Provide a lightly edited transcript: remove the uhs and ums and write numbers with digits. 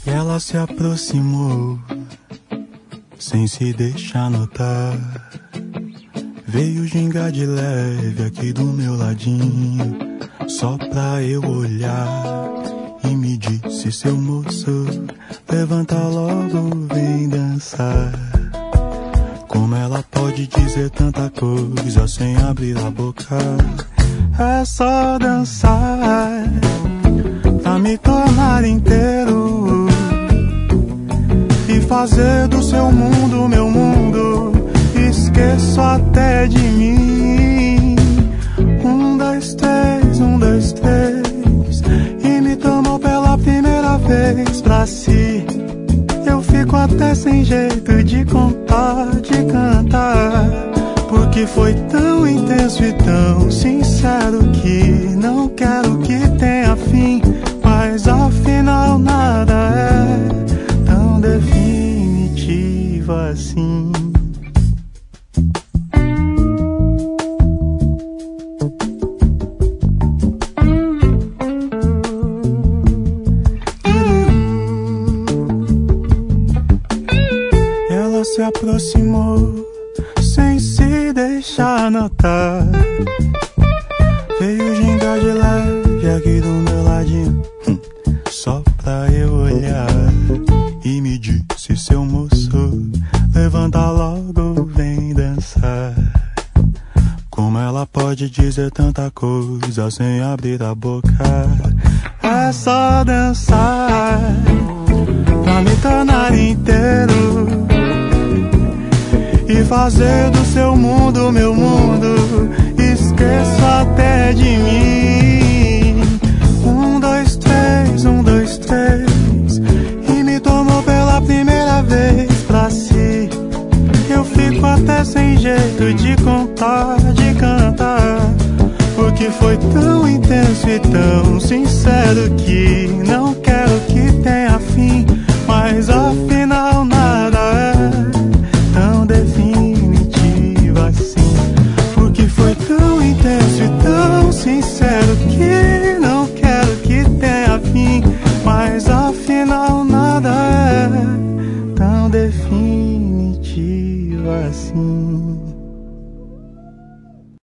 Ela se aproximou, sem se deixar notar. Veio gingar de leve aqui do meu ladinho, só pra eu olhar. E me disse: seu moço, levanta logo, vem dançar. Como ela pode dizer tanta coisa sem abrir a boca? É só dançar pra me tornar inteiro e fazer do seu mundo meu mundo. Esqueço até de mim. 1, 2, 3, 1, 2, 3. E me tomou pela primeira vez pra si. Eu fico até sem jeito de contar, de cantar, porque foi tão intenso e tão sincero que não quero que tenha fim. Mas afinal nada é tão definitivo assim. Ela se aproximou sem se deixar notar. Veio gingar de leve aqui do meu ladinho, só pra eu olhar. E me disse: seu moço, levanta logo, vem dançar. Como ela pode dizer tanta coisa sem abrir a boca? É só dançar pra me tornar inteiro e fazer do seu mundo meu mundo. Esqueço até de mim. 1, 2, 3, 1, 2, 3. E me tomou pela primeira vez pra si. Eu fico até sem jeito de contar, de cantar, porque foi tão intenso e tão sincero que não quero que tenha fim. Mas afinal nada é tão definitivo assim, porque foi tão intenso e tão sincero que não quero que tenha fim. Mas afinal nada é tão definitivo assim.